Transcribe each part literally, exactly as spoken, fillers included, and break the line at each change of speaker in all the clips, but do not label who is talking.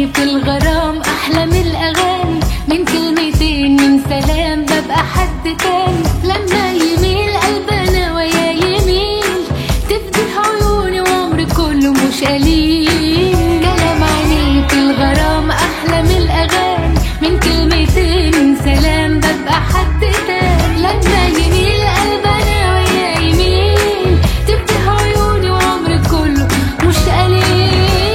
في الغرام أحلى من الأغاني، من كلمتين من سلام ببقى حد تاني. لما يميل قلبنا ويا يميل تفتح عيوني وعمري كله مش قليل. كلام عينيه في الغرام أحلى من الأغاني، من كلمتين من سلام ببقى حد تاني. لما يميل قلبنا ويا يميل تفتح عيوني وعمري كله مش قليل.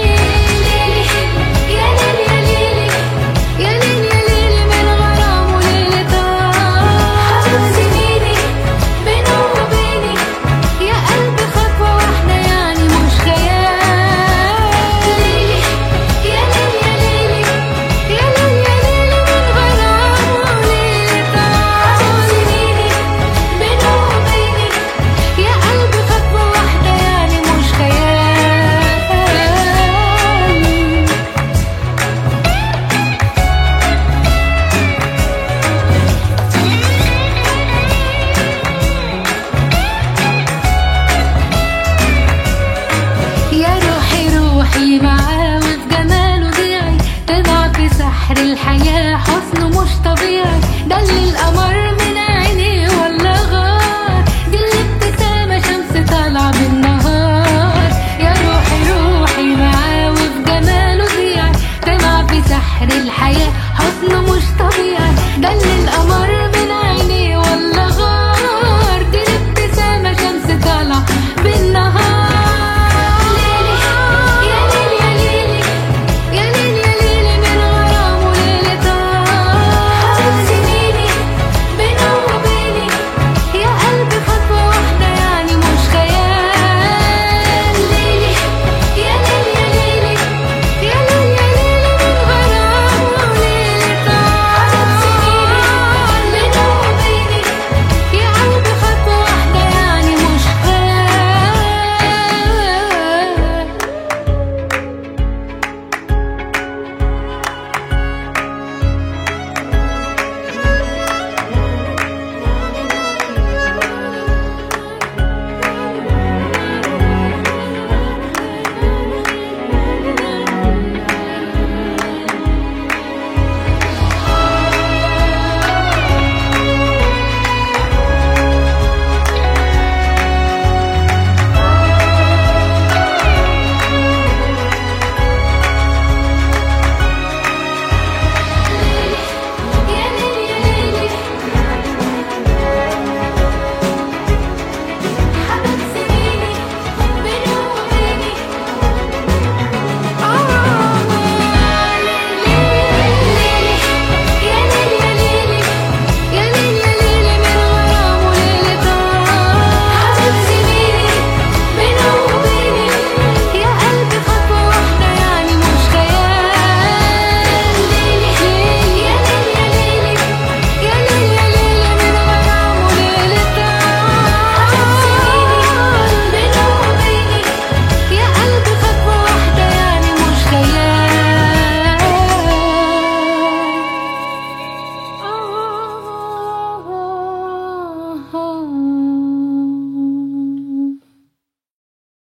معاه وفي جماله ضيعي، تضع في سحر الحياة حسنه مش طبيعي. ده اللي القمر